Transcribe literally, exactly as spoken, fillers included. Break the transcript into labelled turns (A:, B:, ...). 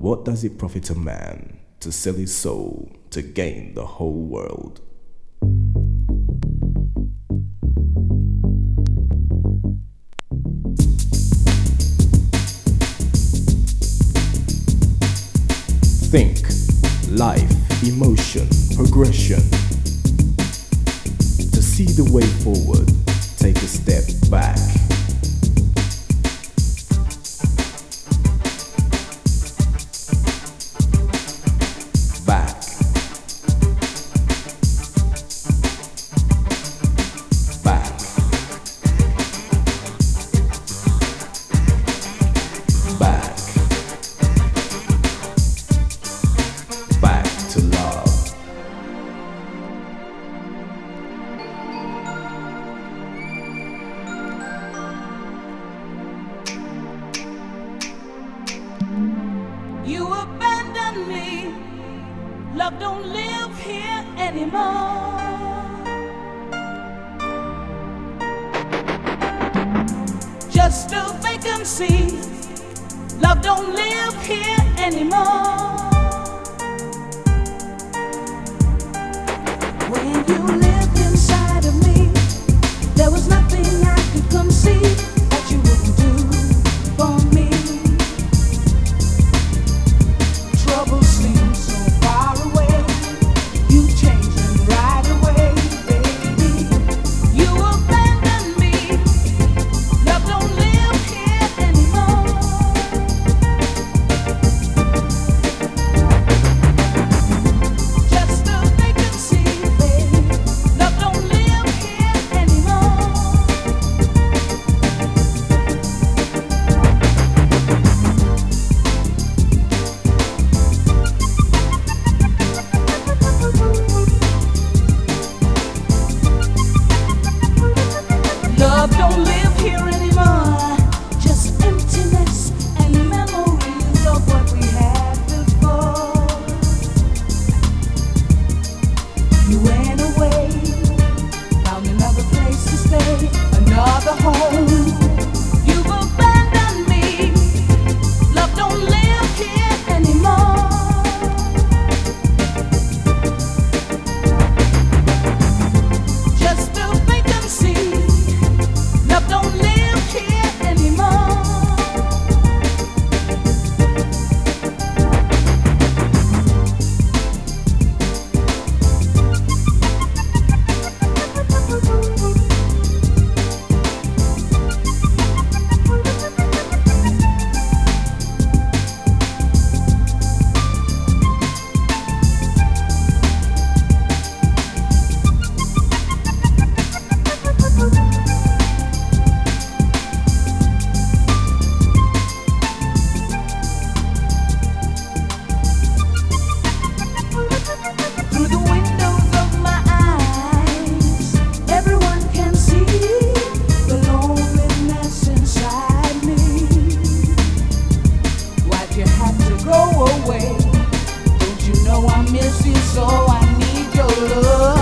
A: what does it profit a man to sell his soul to gain the whole world? Think, life, emotion, progression. To see the way forward, take a step back. Back. Back. Back. Back to love.
B: You abandoned me. Love don't live here anymore. Just a vacancy. Love don't live here anymore. When you lived inside of me, there was nothing I could conceive that you wouldn't do for me. Trouble seems so far away. You changed them right away, baby. You abandoned me. Love don't live here anymore. Just a vacancy, baby. Love don't live here anymore. Love don't live here anymore. Just emptiness and memories of what we had before. You went away, found another place to stay, another home. You've abandoned me. Love don't live here anymore. Just a vacancy. Love don't live here anymore. Through the windows of my eyes, everyone can see the loneliness inside me. Why'd you have to go away? Don't you know I miss you so I need your love?